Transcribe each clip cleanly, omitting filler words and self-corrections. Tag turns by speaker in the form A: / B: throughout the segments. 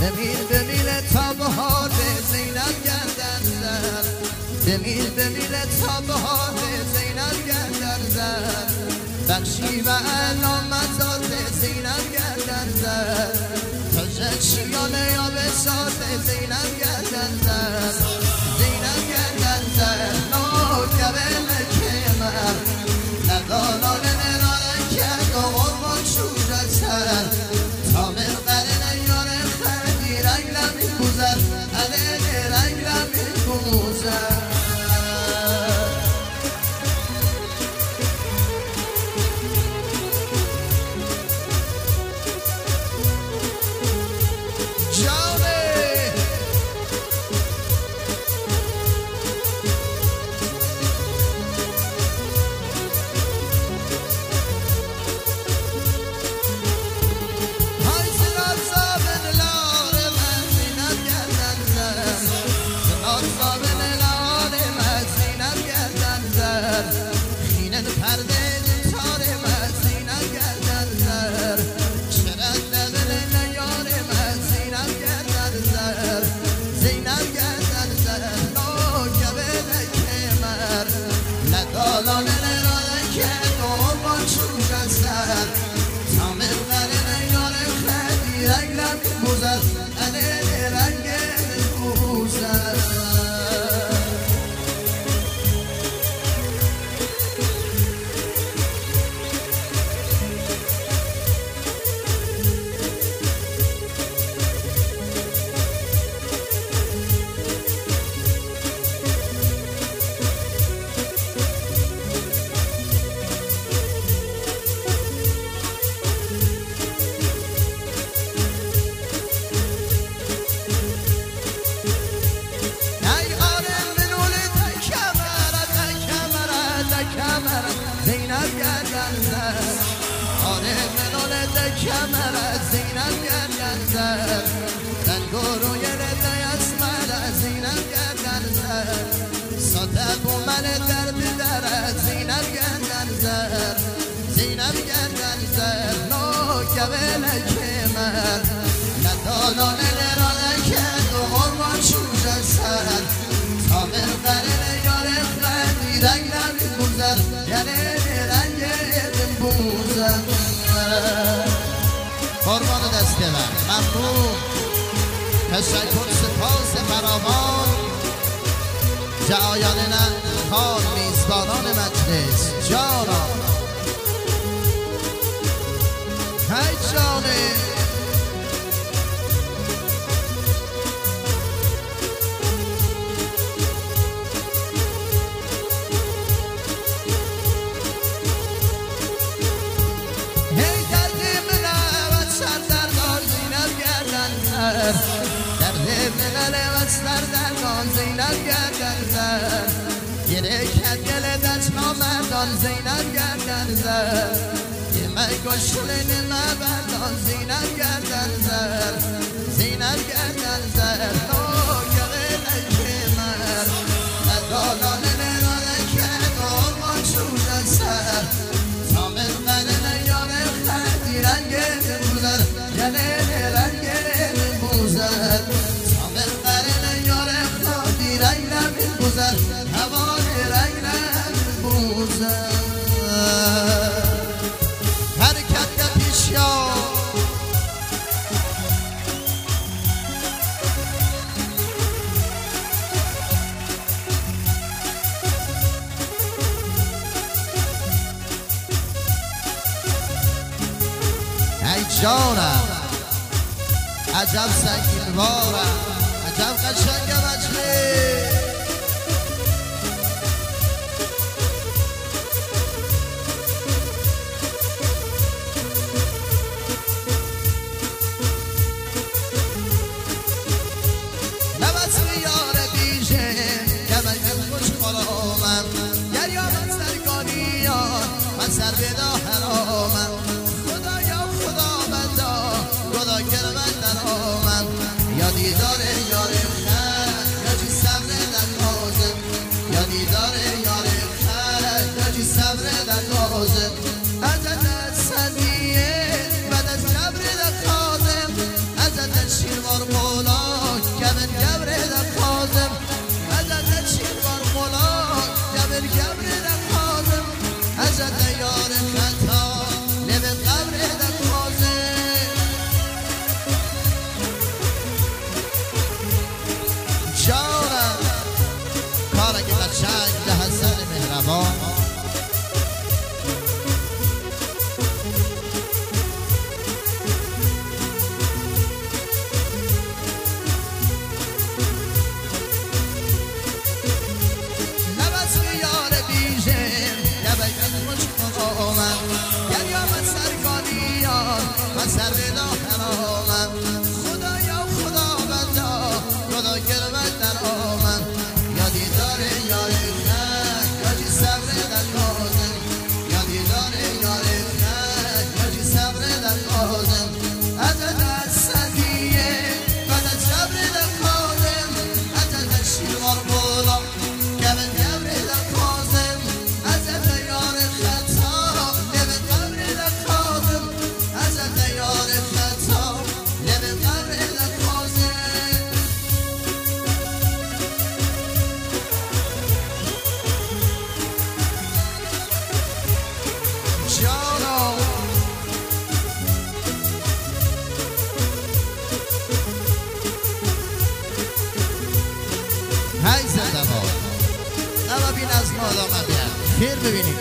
A: بمیل تا بهار زینب گردن زد بمیل تا بهار زینب گردن زد بخشی و علامت زینب گردن زد تاج شیانه یا به ساز زینب گردن زد زینب گردن زد نوکبل کمر ندانان نرانه کرد و قربان شوجت سر تامر قرن یار خردی رنگ لمی گوزد علیه رنگ لمی گوزد کمر زینب گردن زد دنگو روی لده اسمر زینب گردن زد ساتب و من درد در زینب گردن زد زینب گردن زد نوکبل کمر ندانان نرانه کرد و قربان شوجت سر تامر قرن یار خردی رنگ نمی بوزد یعنی رنگ بوزد قربان دست من ممنون تشکر سپاس فراوان جایان خان میزبانان مجلس جانا هی جانه در ملل وستر درگان زینب گردن زد گره کد گل دست نامردان زینب گردن زد یه مگشل نمه بردان زینب گردن زد زینب گردن زد نوکبل کمر ندانان نرانه کرد و قربان شوجت سر تامر قرن یار خردی رنگ بوزد یعنی رنگ تامر قرن یار خردی رنگ نمی بوزد هوای رنگ نمی بوزد حرکت به پیش یا ای جانم عجب سنگین بارم عجب قشنگ مجلس نبست یار بیشه گمگم خوش خرامم گریا من سرگانیان من سر بدا حرامم خدایا خدا بندا خدا کرمن درامم یا دیدار یار خر یا جی صبر در لازم یا دیدار یار خر یا جی صبر در لازم ازت صدیه بعد از صبر در خازم ازت شیروا بار مولا گبر گبر کازم ازت شیر بار مولا گبر گبر کازم ازت یار خطا لب قبر کازم جانم کارگی قشنگ به حسن مهربان سر بدا حرامم خدایا خدا بندا خدا گرمت در آمم یادی داره یاری خد یادی صبر در لازم یادی داره یاری خد یادی صبر در لازم ازت از صدیه بدت صبر در لازم ازت شیرمار بولا گبر گبر در لازم ازت یار خطا لب قبر در لازم ازت یار خطا لب قبر لکازم جانا های زنده با اما بین از مالا من بیم خیر ببینیم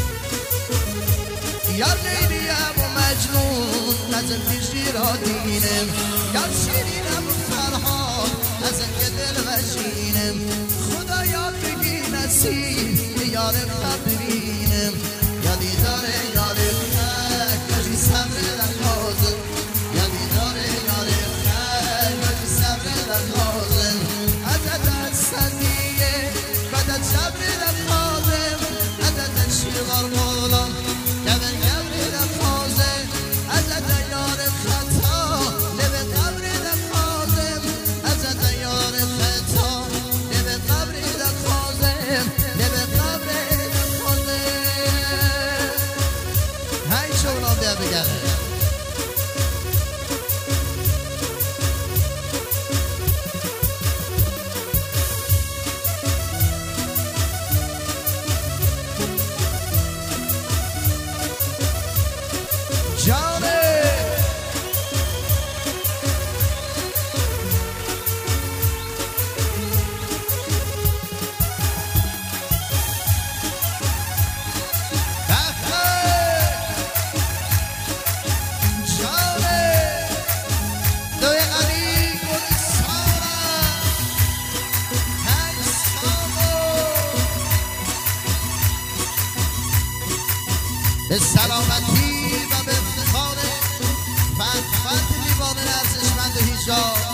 A: یار لیلیم و مجنون نزم پیشی را دینم یار شیرینم و فرحان نزم که دل وشینم خدا یاد بگی نصیب یار خبرینم یادی داره یار خد یادی صبر در لازم یادی داره یار خد یادی صبر در لازم ازت از صدیه بدت صبر در لازم ازت شیرمار مولا گبر گبر لکازم ازت یار خطا لب قبر لکازم ازت یار خطا لب قبر لکازم لب قبر لکازم های شغلان بیا بگره جانه به سلامتی و به افتخار فتح لیوان ارزشمند هیجاب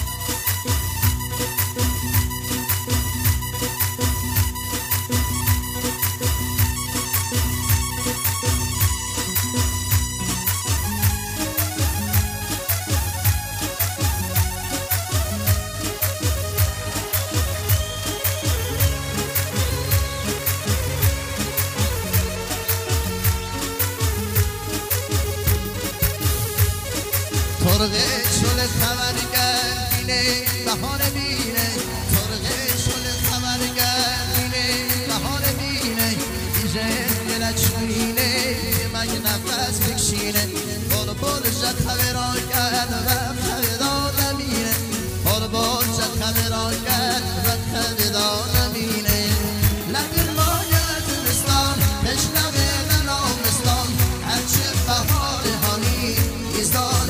A: ترغه شل خبرگر بینه بهار بینه ترغه شل خبرگر بینه بهار بینه دیجه دلش بینه مگه نفس بکشینه بال بال جد خبرگر و خبران نمینه بال بال جد خبرگر و خبران نمینه لبیر مایت مستان پشنوه نامستان هرچه بهار هانی ایزدان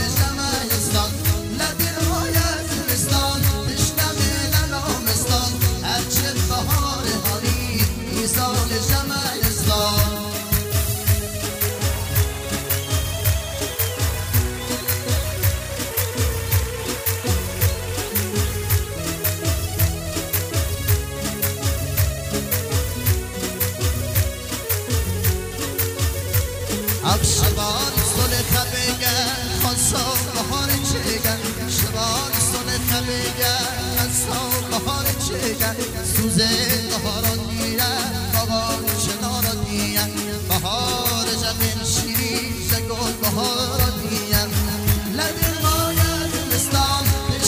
A: شبان سول خبگر خانسا بهار چگر شبان سول خبگر خانسا بهار چگر سوزه بهاران دیگر بابان چناران دیگر بهار جمین شیری زگل بهاران دیگر لبیر مایت مستان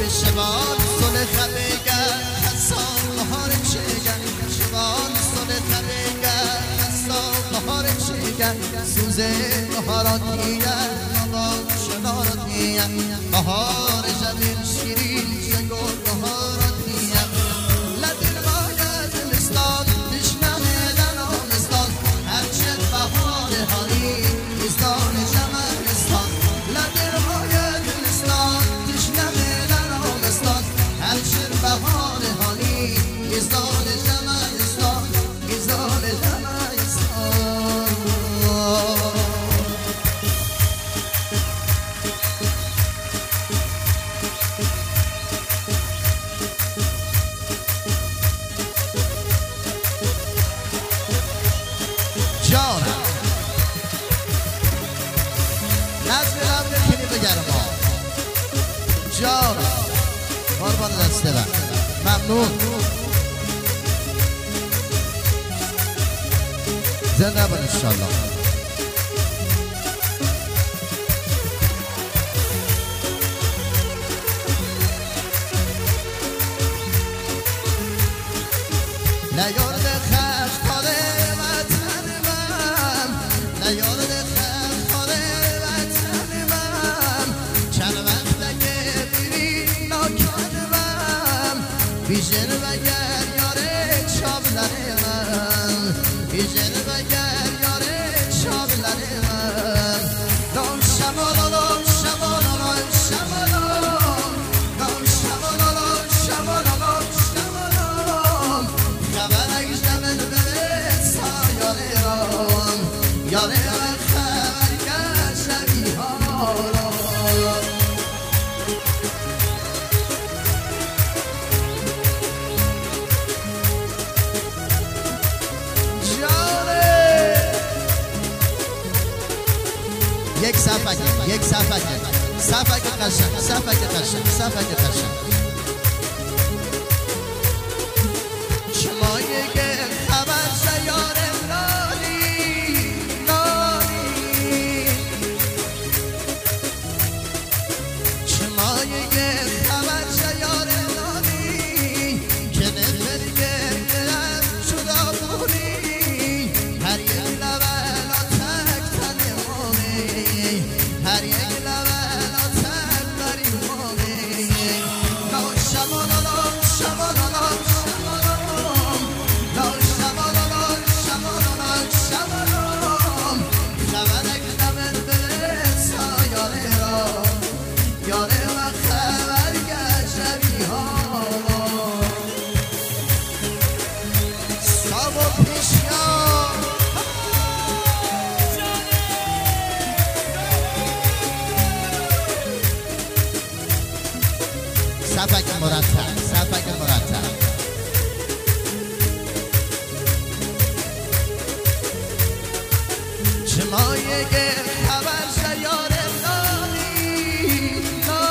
A: شبان سل خبیگر خسان بهار چیگر شبان سل خبیگر خسان بهار چیگر سوزه بهاراتیگر بابا شناراتیگر بهار جمیل شیرین زگور بهاراتیگر لدل باید مستان تشنه دنامستان هرچند بهار هانی ایستان جمالستان لدل باید مستان تشنه دنامستان هرچند بهار هانی ایستان جمالستان ایستان جمالستان جانم نظر کنی بگرم جانم قربان دسته بر ممنون زنده بر انشالله نیارد خفتان وطن من نیارد خفتان وطن من چند وقت که بیری ناکن من بیشن و گریاره چابلن من بیشن و گریاره چابلن من دام شمالالام شمالالام شمالالام دام شمالالام شمالالام شمالالام خبر اگشتمن به سایانه رام یاره و خبر گشمی ها را یک صفحه قشنگ شما یک خبر سیار نانی شما یک خبر سیار نانی که نفر گردم شدا بونی هر یک لبلا تک تنمانی هر یک لبلا تک بریمانی لا شمالالام شمالالام شمالالام لا شمالالام شمالالام شمالالام خبرک نمن به سایانه را یاره و خبر گشمی ها ساب و پیشیان صفحه مرتب شما یک خبر سیار نانی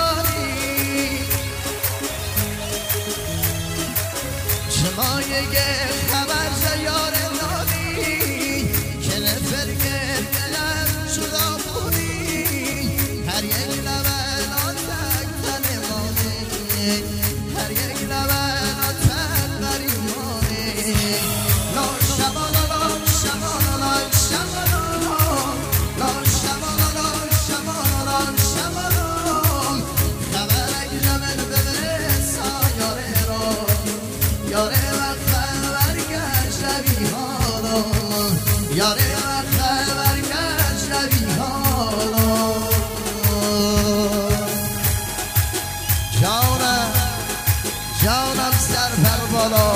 A: شما یک خبر سیار نانی که نفر گردم شدا بونی هر یک لبلا تک تنمانی هر یک لبلا تک بریمانی لا شمالالام شمالالام شمالالام لا شمالالام شمالالام شمالالام خبرک نمن به سایاره را یاره و خبر گشمی ها را یاره و خبر گشمی ها را جانم سر پر بالا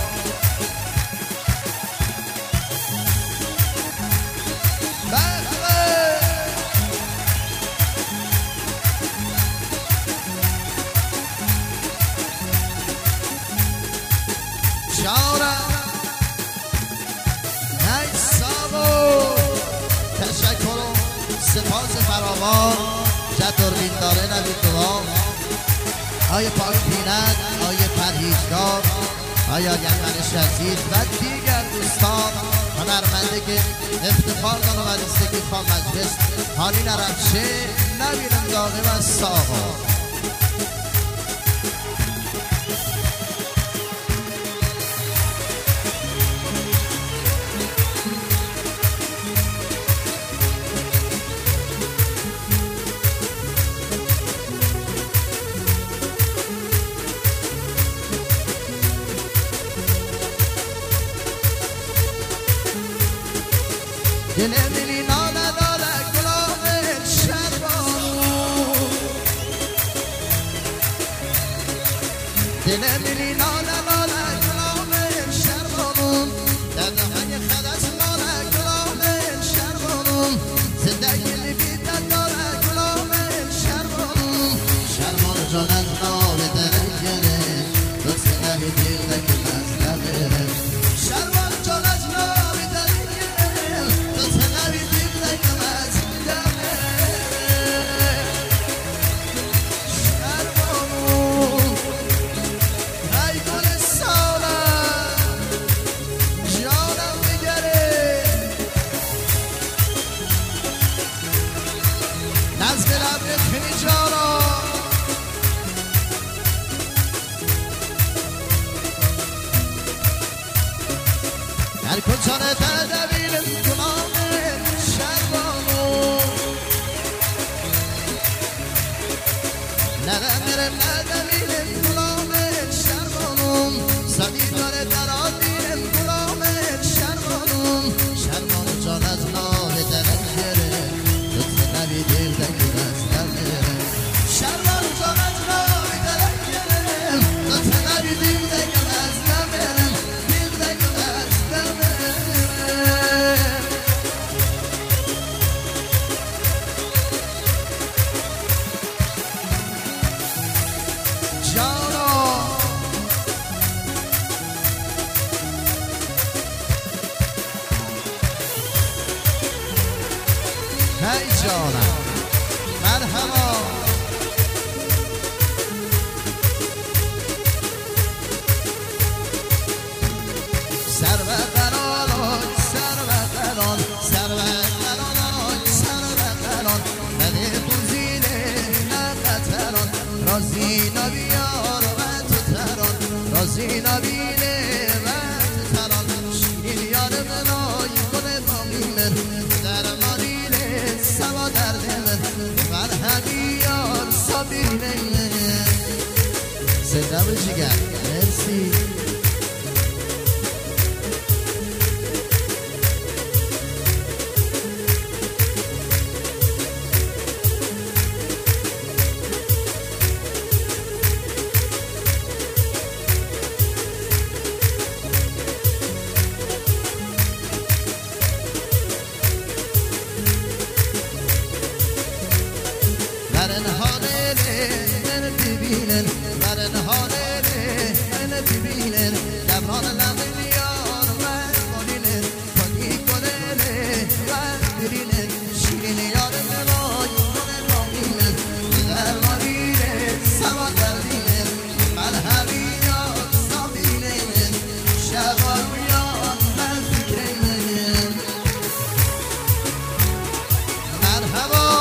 A: جانم ای سامو تشکر و سپاس فراوان جدوربین داره نبید دوام آیا پاک بینند آیا پرهیزگار آیا یمن شزید و دیگر دوستان هنرمنده که افتخار دانو و دستگی خواه مجلس حالی نرمشه نبینم داغی و ساقا دل منی لاله لاله گلاب شربانون دردهای خدش لاله گلاب شربانون زندگی بیدت داره گلاب شربانون شربان جان از نام درنگره دوست نمی دیده که مزدقه شربان جان از نام درنگره دوست نمی دیده که مزدقه شربانون ای گل ساله جانم بگره نزد لبت خیلی جانا در کجانه تدبیرم گلاب شربانون ندمیرم ندمیرم گلاب شربانون سادی داره در آدیرم گلاب شربانون شربان جان از نام درم گره دوست نبی دل دکن از نمیره شربان جان از نام درم گره دوست نبی دل دکن از نمیره دل دکن از نمیره جانا هی جانا مرحبا سر و قرار سر و قرار سر و قرار سر و قرار بده بوزیله نقطران رازی نبیار و تو تران رازی نبیله و تو تران شیرین یار منای گل باقیمن در مالیله سوا درد من مرحبی یار صابرینه زنده به جگر مرسی برن حاله من ببینن برن حاله من ببینن دبران لمن یار و بالینن کنی کنه و برینن شیرین یار منای کنه باقینن در مالیره سوا دردینن مرحبی یار صابرینن شبان یار من فکرینن مرحبا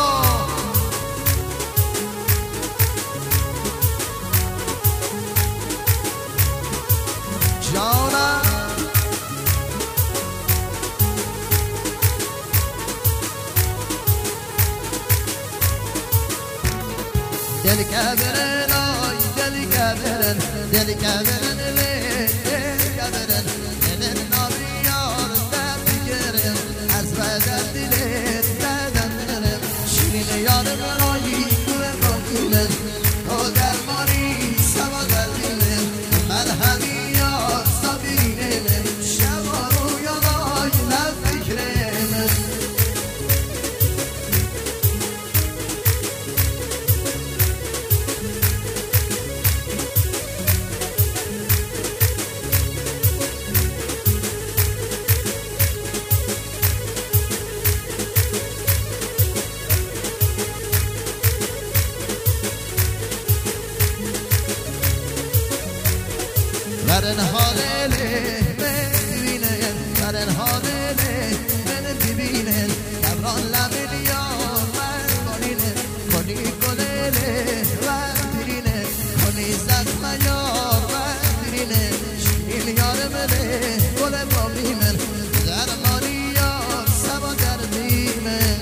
A: جانا دل کبرن آی دل کبرن دل کبرن دل کبرن دل نابیار درد گرن از بدن دلت بدن گرن شیرین یار برایی گوه باقیمن تو درمانی سوا دردینن مرحبی یار صابرینه من شبا رو یادای نفکره من برن حاله من ببینن برن حاله من ببینن دبران لمن یار من کنینن کنی گله و برینن کنی زخم یار و برینن شیرین یار منه گل باقی من درمانی یار سوا دردی من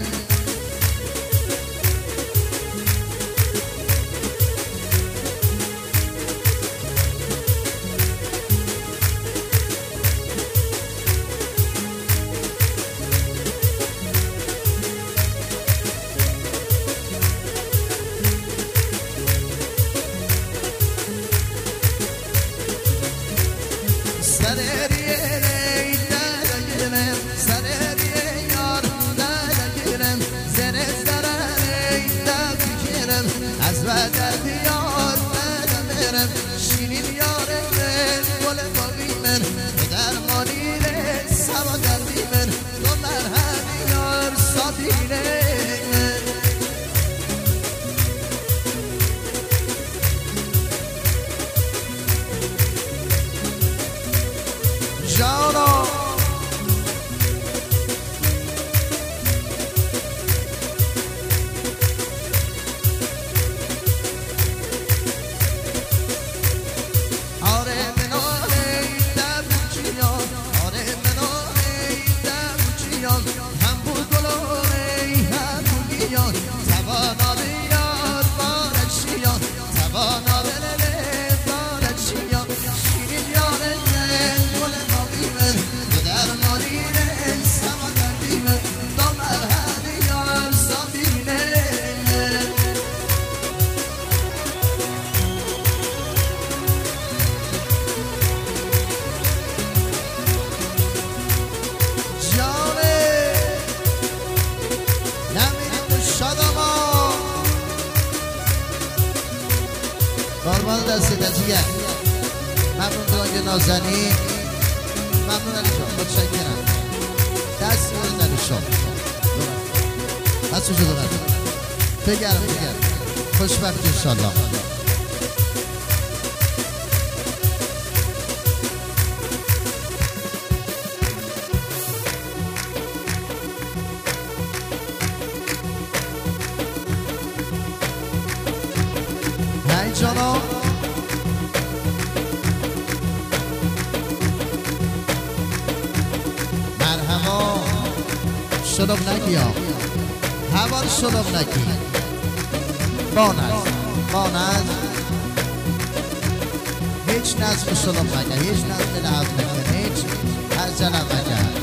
A: از بدر بیار بدم شیرین یاره من گل باقی من درمانی سوا دردی من تو مرهمی یار صابیره جانا قربان دستی دستیه ممنون دانگ نازنی ممنون علی شما متشکرم دست بودید علی شما دست شده برد بگرم خوشبخت انشالله جانا مرحبا شلوغ نگی ها هوا رو شلوغ نگی بانز هیچ نظم شلوغ نگی هیچ نظم لحظ نگی هیچ از جنب نگی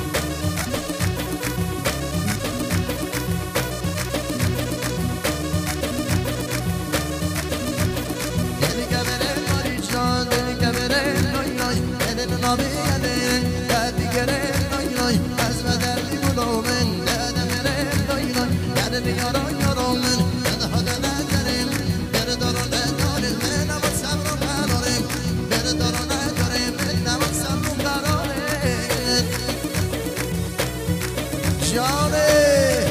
A: از بدردی بلومن دادم رم دادم یاران یارامن داده ندارم بردارو ندارم من اما صبر ندارم بردارو ندارم من اما صبر ندارم جانه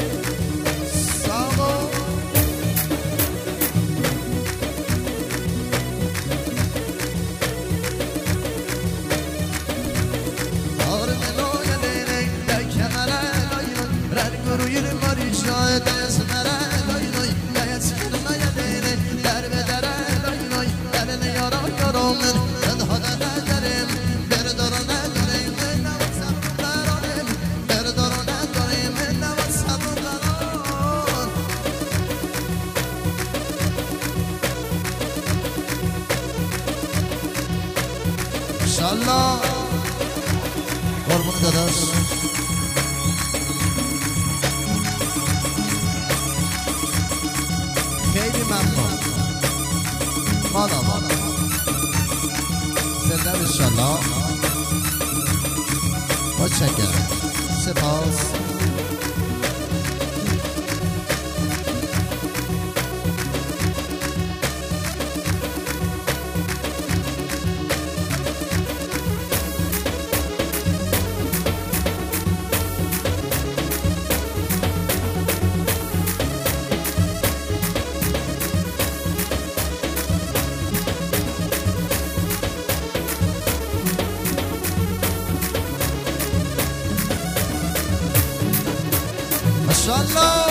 A: ساقو انشالله قربون داداش خیلی ممنون مالا زنده انشالله متشکرم سپاس MashaAllah.